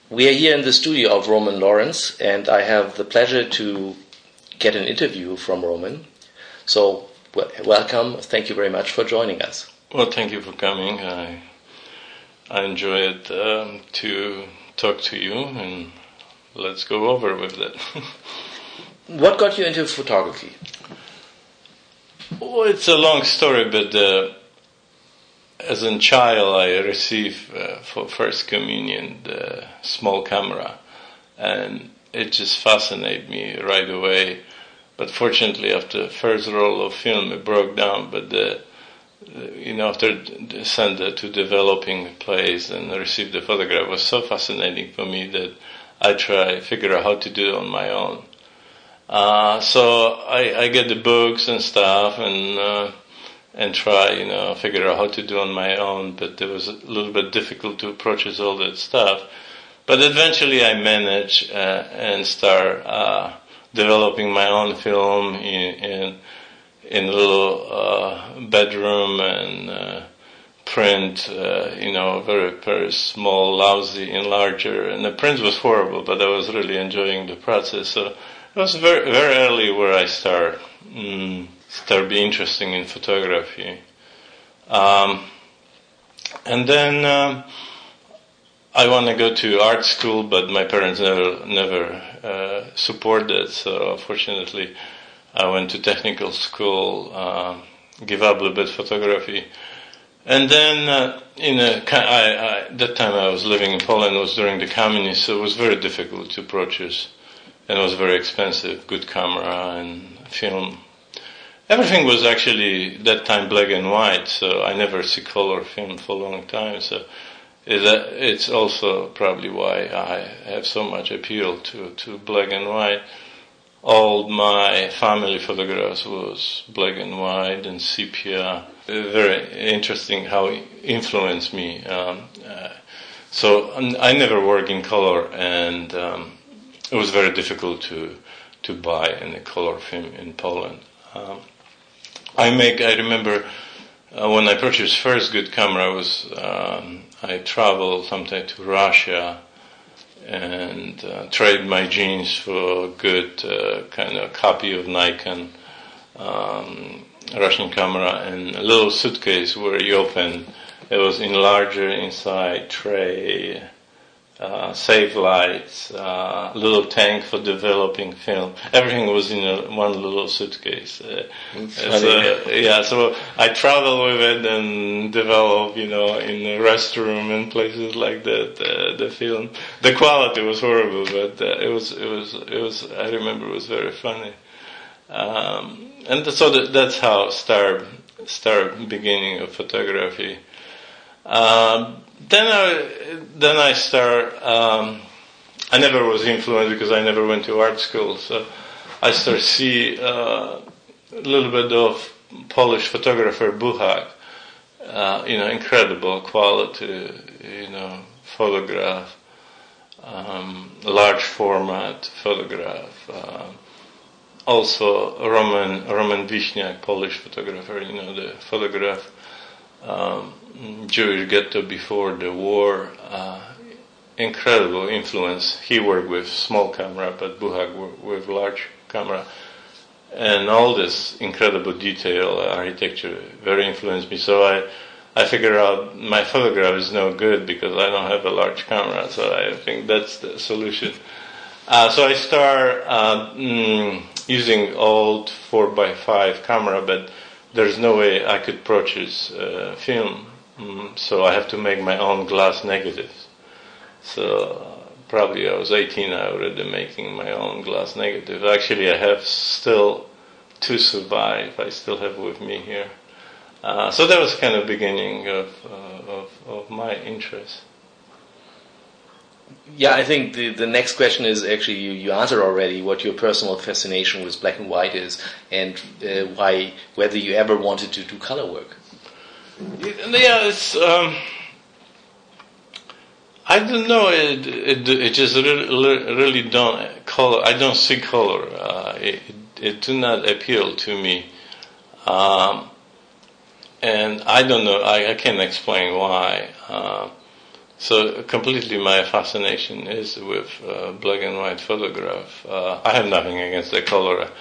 We are here in the studio of Roman Lawrence, and I have the pleasure to get an interview from Roman. So, welcome. Thank you very much for joining us. Well, thank you for coming. I enjoy it to talk to you, and let's go over with that. What got you into photography? Well, it's a long story, but as a child, I received for First Communion the small camera, and it just fascinated me right away. But fortunately, after the first roll of film, it broke down. But after sent it to developing the place and received the photograph, it was so fascinating for me that I figure out how to do it on my own. So I get the books and stuff and try, figure out how to do on my own, but it was a little bit difficult to purchase all that stuff. But eventually I managed and start developing my own film in a little bedroom and print, very, very small, lousy enlarger. And the print was horrible, but I was really enjoying the process. So it was very, very early where I start being interested in photography. And then I want to go to art school, but my parents never supported. So fortunately, I went to technical school, give up a little bit photography. And then, that time I was living in Poland, it was during the communists, so it was very difficult to purchase. And it was very expensive, good camera and film. Everything was actually, that time, black and white, so I never see color film for a long time. So it's also probably why I have so much appeal to black and white. All my family photographs was black and white and sepia. Very interesting how it influenced me. So I never worked in color, and it was very difficult to buy any color film in Poland. I remember when I purchased first good camera, I traveled sometime to Russia and traded my jeans for a good kind of copy of Nikon Russian camera, and a little suitcase where you open, it was enlarger inside, tray, save lights, little tank for developing film. Everything was in one little suitcase. So I travel with it and develop, in the restroom and places like that, the film. The quality was horrible, but it was. I remember it was very funny. And so that's how start beginning of photography. Then I start, I never was influenced because I never went to art school, so I start see a little bit of Polish photographer Buchak, incredible quality, photograph, large format photograph. Also Roman Wiśniak, Polish photographer, the photograph, Jewish ghetto before the war, incredible influence. He worked with small camera, but Buchak worked with large camera. And all this incredible detail, architecture, very influenced me. So I figured out my photograph is no good because I don't have a large camera, so I think that's the solution. So I start using old 4x5 camera, but there's no way I could purchase film. So I have to make my own glass negatives. So probably I was 18, I already making my own glass negative. Actually, I have still to survive. I still have with me here. So that was kind of beginning of my interest. Yeah, I think the next question is actually you answered already what your personal fascination with black and white is, and whether you ever wanted to do color work. Yeah, it's I don't know. It just really don't color. I don't see color. It do not appeal to me, and I don't know. I can't explain why. So completely my fascination is with black and white photograph. I have nothing against the color.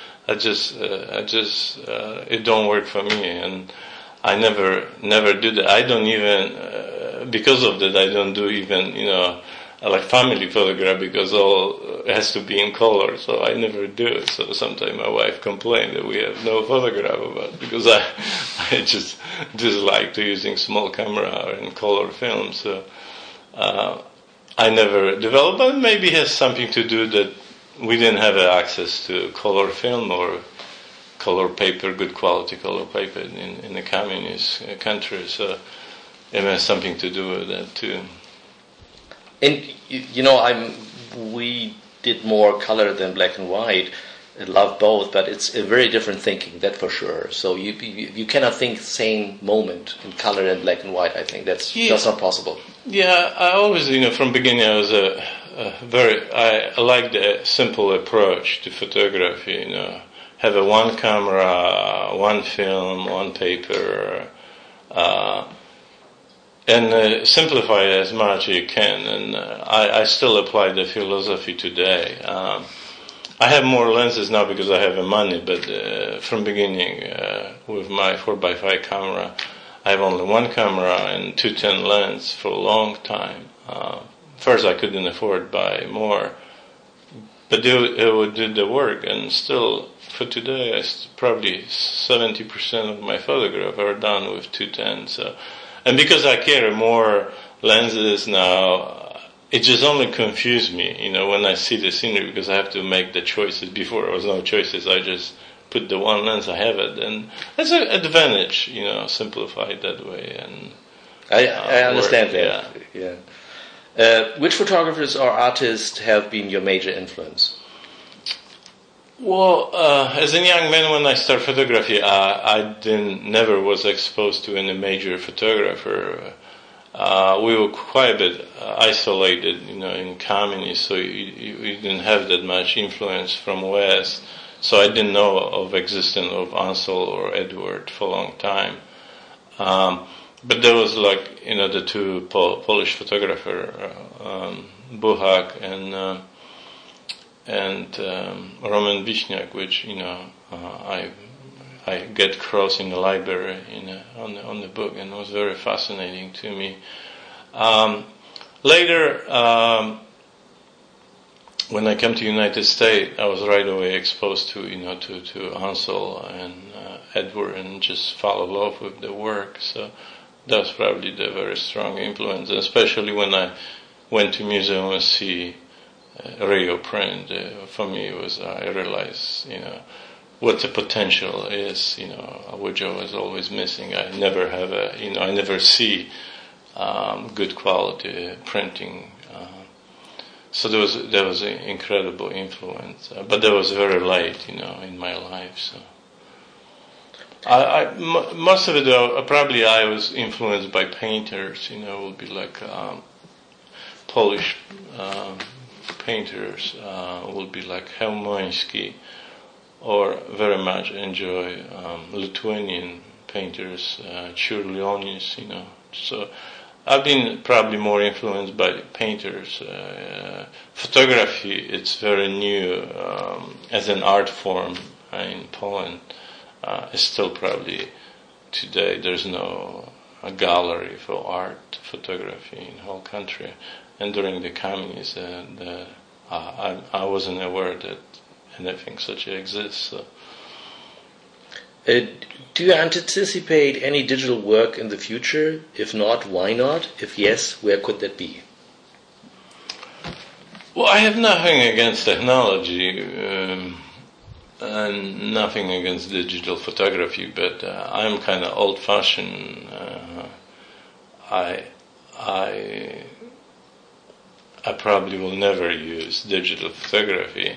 It don't work for me, and I never do that. I don't even, because of that, I don't do even, like family photograph because all has to be in color, so I never do it. So sometimes my wife complains that we have no photograph about it because I just dislike to using small camera or in color film. So I never developed, but maybe it has something to do that we didn't have access to color film or color paper, good quality color paper in the communist country. So it has something to do with that too. And we did more color than black and white. I love both, but it's a very different thinking, that for sure. So you cannot think same moment in color and black and white. I think that's not possible. Yeah, I always, from beginning, I was I like the simple approach to photography. Have a one camera, one film, one paper. And simplify it as much as you can. And I still apply the philosophy today. I have more lenses now because I have the money, but from beginning, with my 4x5 camera, I have only one camera and 210 lens for a long time. First, I couldn't afford to buy more, but it would do the work. And still, for today, probably 70% of my photographs are done with 210. So. And because I carry more lenses now, it just only confused me, when I see the scenery, because I have to make the choices. Before there was no choices, I just put the one lens, I have it, and that's an advantage, simplified that way. And I understand that. Yeah. Which photographers or artists have been your major influence? Well, as a young man, when I started photography, I never was exposed to any major photographer. We were quite a bit isolated, in communists, so you didn't have that much influence from West. So I didn't know of existence of Ansel or Edward for a long time. But there was the two Polish photographer, Buchak and Roman Wiśniak, which I get across in the library on the book, and it was very fascinating to me. Later, when I came to United States, I was right away exposed to Ansel and Edward, and just fell in love with the work. So that was probably the very strong influence, especially when I went to museum and see radio print. For me, I realized, what the potential is, which I was always missing. I never have I never see good quality printing. So there was an incredible influence, but that was very late, in my life. So most of it, probably I was influenced by painters. Would be like Polish painters, would be like Helmoński, or very much enjoy Lithuanian painters, Čiurlionis, So I've been probably more influenced by painters. Photography, it's very new as an art form in Poland. It's still probably today there's no a gallery for art photography in the whole country. And during the communism, I wasn't aware that anything such exists. So. Do you anticipate any digital work in the future? If not, why not? If yes, where could that be? Well, I have nothing against technology and nothing against digital photography, but I'm kind of old-fashioned. I probably will never use digital photography.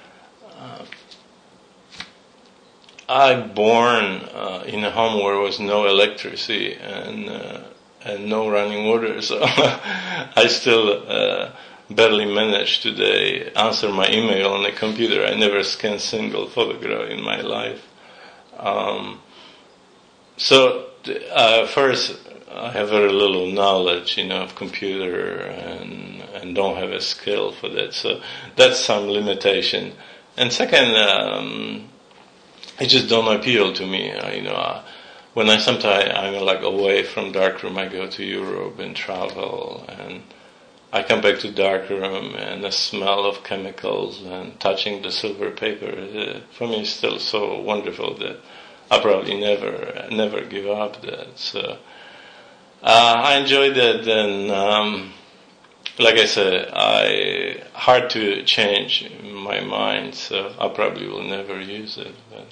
I'm born in a home where there was no electricity and no running water, so I still barely manage today answer my email on the computer. I never scanned a single photograph in my life. First, I have very little knowledge, of computer and don't have a skill for that. So that's some limitation. And second, it just don't appeal to me. When I'm like away from darkroom, I go to Europe and travel, and I come back to darkroom, and the smell of chemicals and touching the silver paper, for me, is still so wonderful that I probably never give up that. So I enjoy that, and like I said, hard to change my mind, so I probably will never use it. But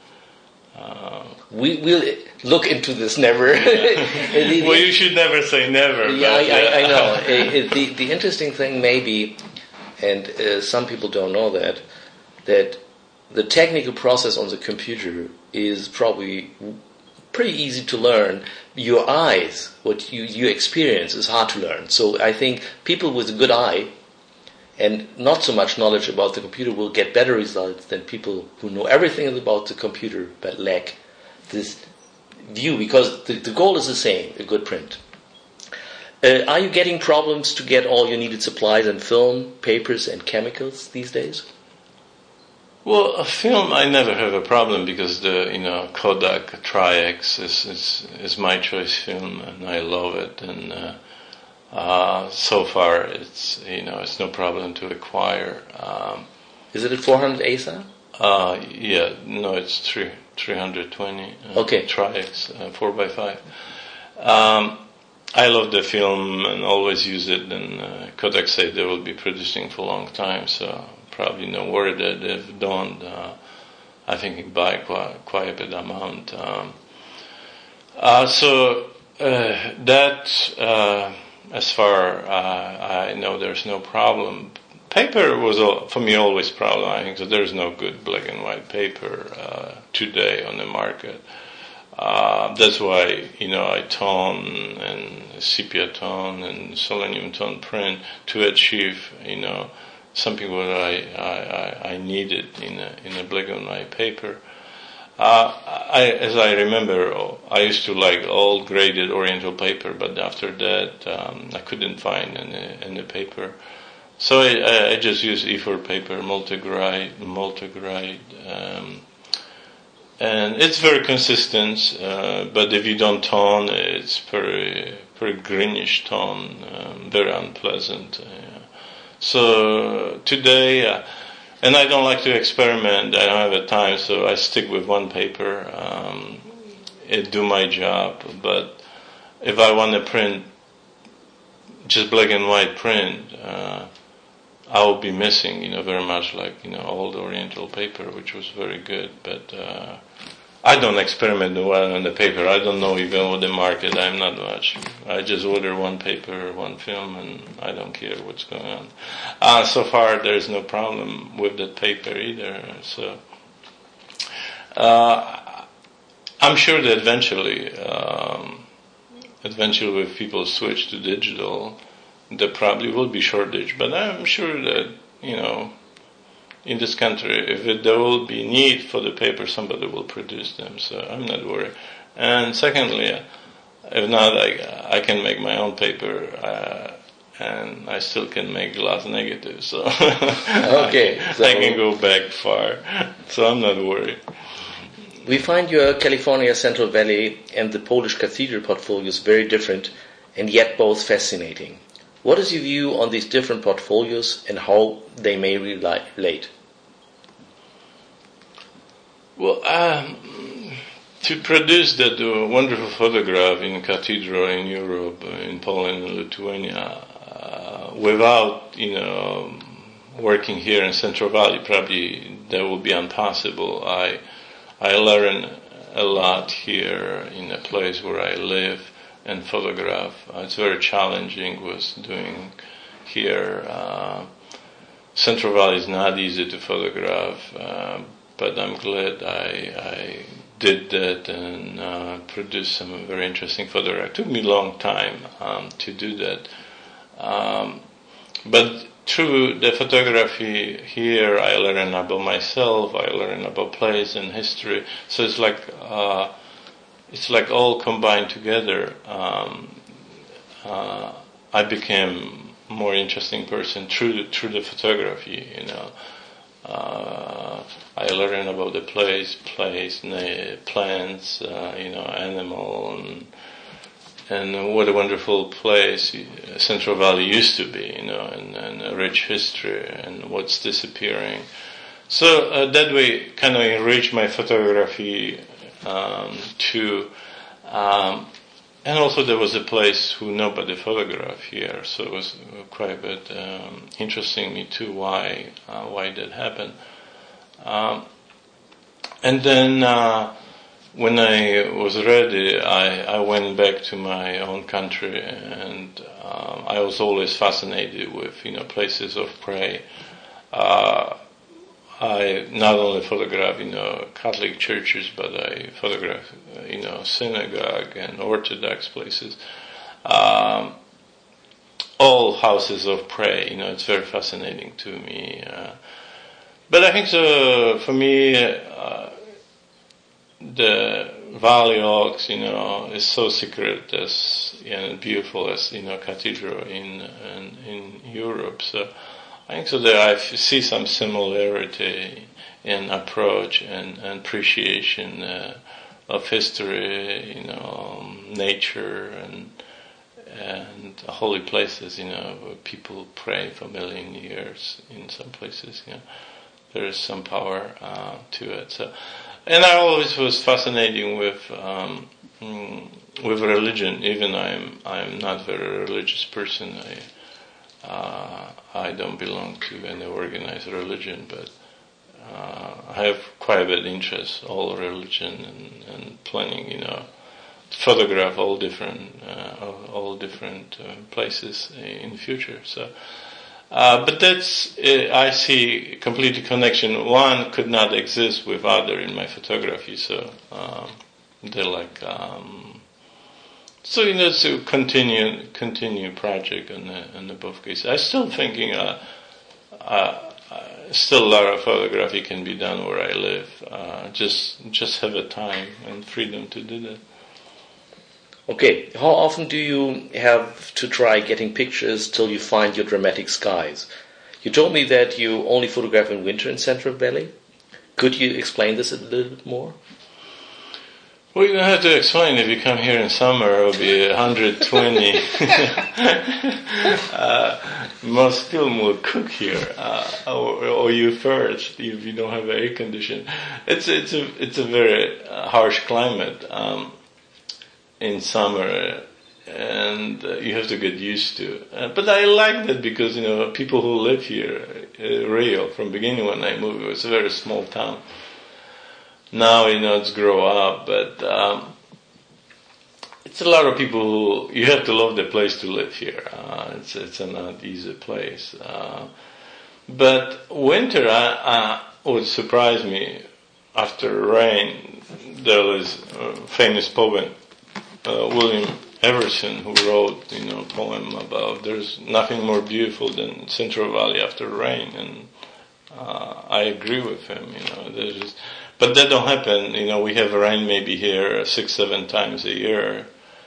we'll look into this never. Well, you should never say never. Yeah, I know. The interesting thing may be, and some people don't know that the technical process on the computer is probably pretty easy to learn. Your eyes, what you experience, is hard to learn. So I think people with a good eye and not so much knowledge about the computer will get better results than people who know everything about the computer but lack this view, because the goal is the same, a good print. Are you getting problems to get all your needed supplies and film, papers and chemicals these days? Well, a film, I never have a problem because the Kodak Tri-X is my choice film, and I love it. And so far, it's no problem to acquire. Is it a 400 ASA? Yeah, no, it's 320. Okay. Tri-X 4x5. I love the film and always use it. And Kodak said they will be producing for a long time, so probably no worry that if don't, I think you buy quite a bit amount. As far I know, there's no problem. Paper was for me always problem. I think that there's no good black and white paper today on the market. That's why I tone and sepia tone and selenium tone print to achieve something what I needed in a black and white paper. As I remember, I used to like old graded Oriental paper, but after that I couldn't find any paper. So I just use E4 paper, multigrade, and it's very consistent. But if you don't tone, it's very greenish tone, very unpleasant. So today, and I don't like to experiment. I don't have the time, so I stick with one paper. It do my job. But if I want to print just black and white print, I will be missing, very much like old Oriental paper, which was very good. But I don't experiment well on the paper. I don't know even what the market. I'm not much. I just order one paper, one film, and I don't care what's going on. So far, there's no problem with that paper either. So I'm sure that eventually, if people switch to digital, there probably will be shortage. But I'm sure that in this country, if there will be need for the paper, somebody will produce them. So I'm not worried. And secondly, if not, I can make my own paper, and I still can make glass negative. So okay, so I can go back far. So I'm not worried. We find your California Central Valley and the Polish Cathedral portfolios very different, and yet both fascinating. What is your view on these different portfolios and how they may relate? Well, to produce that wonderful photograph in Cathedral in Europe, in Poland and Lithuania, without, working here in Central Valley, probably that would be impossible. I learn a lot here in a place where I live and photograph. It's very challenging with doing here. Central Valley is not easy to photograph, but I'm glad I did that and produced some very interesting photographs. It took me a long time to do that. But through the photography here, I learn about myself, I learn about place and history. So it's like it's like all combined together. I became a more interesting person through the photography. I learned about the place, plants, animal, and what a wonderful place Central Valley used to be, and a rich history and what's disappearing. So that way, kind of enriched my photography too. And also there was a place who nobody photographed here, so it was quite a bit interesting me too why that happened. And then when I was ready, I went back to my own country, and I was always fascinated with places of prayer. I not only photograph, Catholic churches, but I photograph, synagogue and Orthodox places. All houses of prayer, it's very fascinating to me. But I think for me, the Valley Oaks, is so secret and beautiful as, cathedral in Europe. So I think so that I see some similarity in approach and appreciation of history, nature and holy places, where people pray for a million years in some places. There is some power to it. So, and I always was fascinating with religion. Even I'm not a very religious person. I don't belong to any organized religion, but I have quite a bit of interest all religion and planning, to photograph all different places in the future. So, but that's I see complete connection. One could not exist with other in my photography. So they're like. So it's a continue project on the both cases. I'm still thinking, still a lot of photography can be done where I live. Just have a time and freedom to do that. Okay, how often do you have to try getting pictures till you find your dramatic skies? You told me that you only photograph in winter in Central Valley. Could you explain this a little bit more? Well, you don't have to explain. If you come here in summer, it'll be 120. Most film will cook here, or you first if you don't have air conditioning. It's a very harsh climate in summer, and you have to get used to. But I like that because people who live here, Rio, from beginning when I moved, it was a very small town. Now, it's grow up, but it's a lot of people who, you have to love the place to live here. It's a not easy place. But winter, would surprise me. After rain, there was a famous poet, William Everson, who wrote, a poem about there's nothing more beautiful than Central Valley after rain, and I agree with him, but that don't happen. We have rain maybe here 6-7 times a year.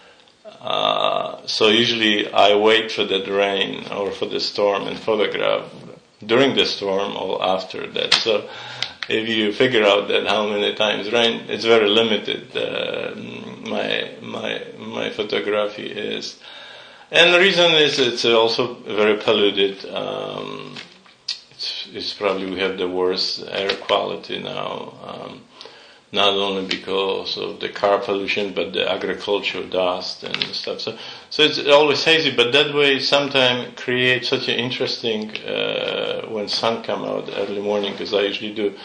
So usually I wait for that rain or for the storm and photograph during the storm or after that. So if you figure out that how many times rain, it's very limited. My photography is, and the reason is it's also very polluted. It's probably we have the worst air quality now, not only because of the car pollution, but the agricultural dust and stuff. So it's always hazy, but that way sometimes creates such an interesting, when sun come out early morning, because I usually do,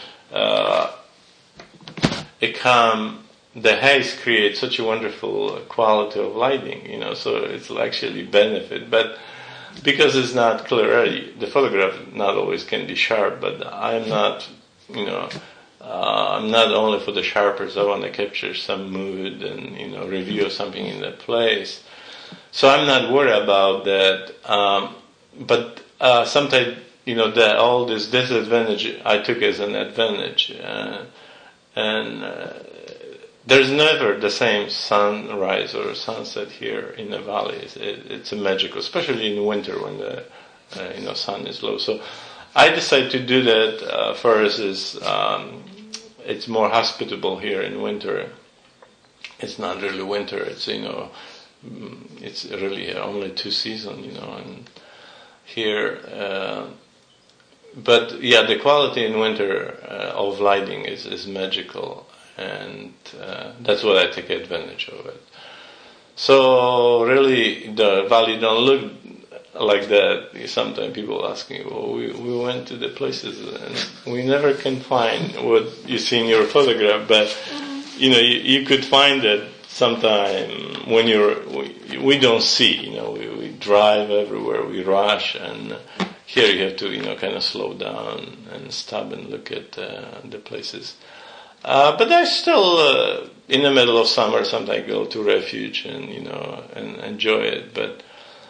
the haze creates such a wonderful quality of lighting, so it's actually benefit, but because it's not clear, the photograph not always can be sharp, but I'm not, I'm not only for the sharpers, I want to capture some mood and, review something in that place. So I'm not worried about that. But sometimes, that all this disadvantage I took as an advantage. And there's never the same sunrise or sunset here in the valley. It's a magical, especially in winter when the sun is low. So I decided to do that first. It's more hospitable here in winter. It's not really winter. It's it's really only 2 seasons, and here. But yeah, the quality in winter of lighting is magical, and that's what I take advantage of it. So really, the valley don't look like that. Sometimes people ask me, well, we went to the places and we never can find what you see in your photograph, but you could find it sometime when we don't see, we drive everywhere, we rush, and here you have to, kind of slow down and stop and look at the places. But I still, in the middle of summer, sometimes go to refuge and, and enjoy it. But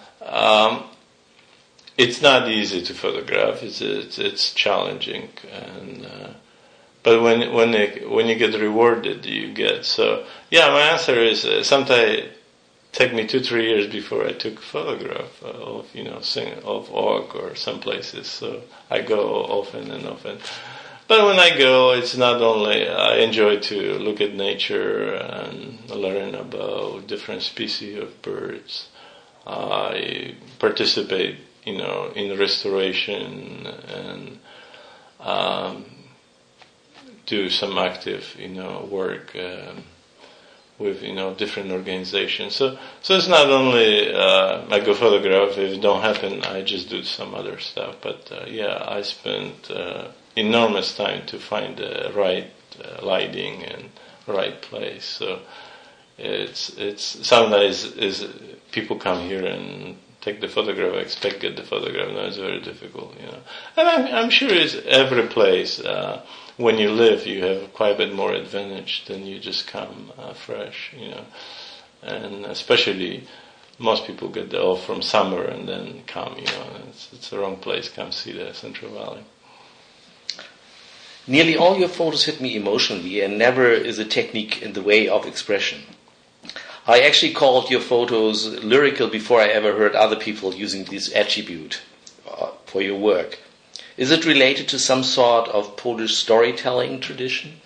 it's not easy to photograph. It's challenging, and but when you get rewarded, you get. So yeah, my answer is sometimes take me 2-3 years before I took a photograph of of Oak or some places. So I go often and often. But when I go, it's not only I enjoy to look at nature and learn about different species of birds. I participate, in restoration and do some active, work with different organizations. So it's not only I go photograph. If it don't happen, I just do some other stuff. But I spent enormous time to find the right lighting and right place. So it's sometimes is people come here and take the photograph, expect get the photograph. No, it's very difficult, And I'm sure it's every place. When you live, you have quite a bit more advantage than you just come fresh, And especially, most people get off from summer and then come, It's the wrong place. Come see the Central Valley. Nearly all your photos hit me emotionally, and never is a technique in the way of expression. I actually called your photos lyrical before I ever heard other people using this attribute for your work. Is it related to some sort of Polish storytelling tradition?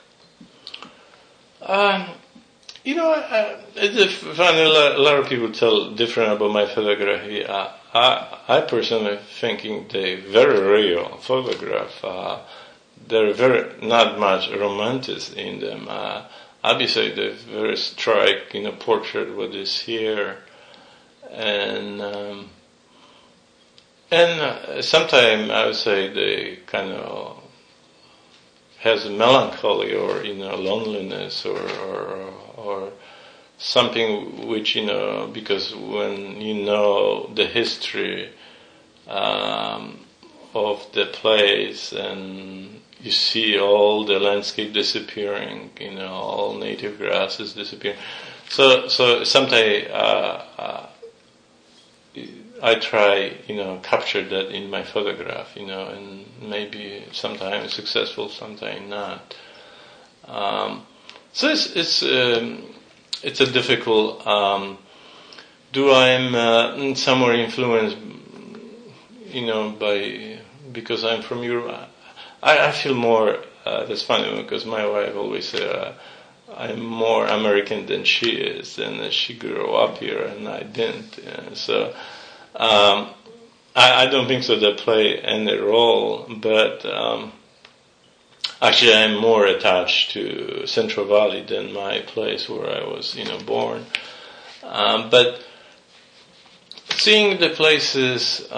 It's funny. A lot of people tell different about my photography. I personally thinking they very real photograph. There are very not much romantic in them. Obviously, they're very strike, portrait what is here, and sometimes I would say they kind of has melancholy or loneliness or something which because when the history of the place and you see all the landscape disappearing, all native grasses disappearing. So sometimes I try, capture that in my photograph, and maybe sometimes successful, sometimes not. So it's a difficult. Do I'm somewhere influenced, because I'm from Europe? I feel more. That's funny because my wife always said I'm more American than she is, and she grew up here and I didn't. So I don't think so that play any role, but actually I'm more attached to Central Valley than my place where I was, born. But seeing the places.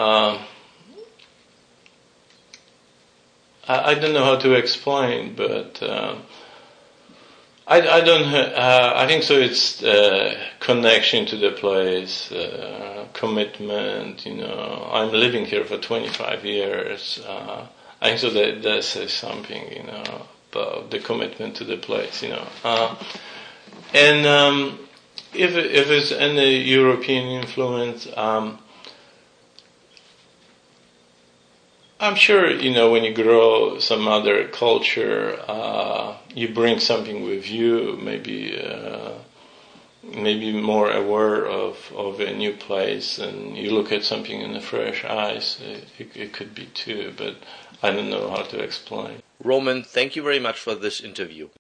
I don't know how to explain, but I don't. I think so. It's connection to the place, commitment. I'm living here for 25 years. I think so that says something. About the commitment to the place. And if it's any European influence. I'm sure, when you grow some other culture, you bring something with you, maybe more aware of a new place, and you look at something in the fresh eyes. It could be too, but I don't know how to explain. Roman, thank you very much for this interview.